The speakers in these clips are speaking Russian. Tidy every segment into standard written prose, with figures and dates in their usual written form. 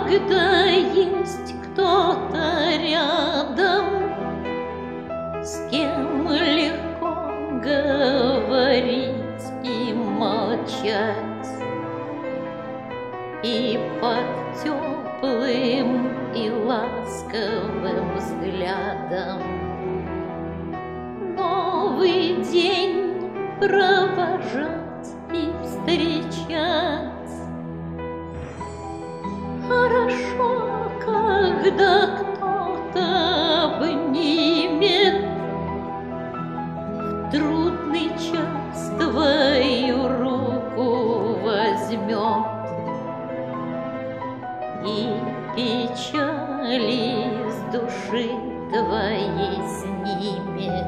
когда есть кто-то рядом, с кем легко говорить и молчать, и под теплым и ласковым взглядом новый день провожать и встречать. Хорошо, когда кто-то обнимет в трудный час, твою руку возьмет и печали с души твоей снимет.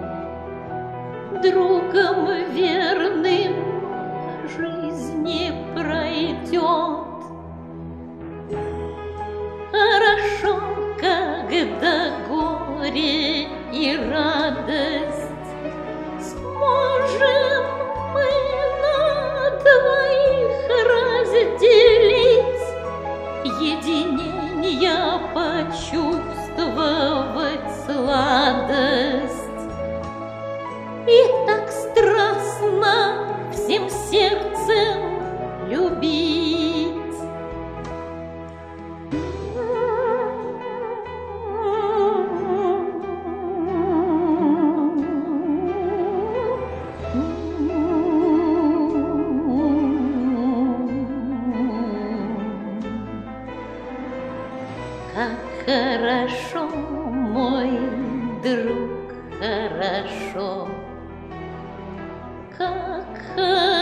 Другом верным по жизни пройдет. Хорошо, когда горе и радость сможем мы на двоих разделить, единения почувствовать сладость и так страстно всем сердцем любить. Как хорошо, мой друг, хорошо, как хорошо.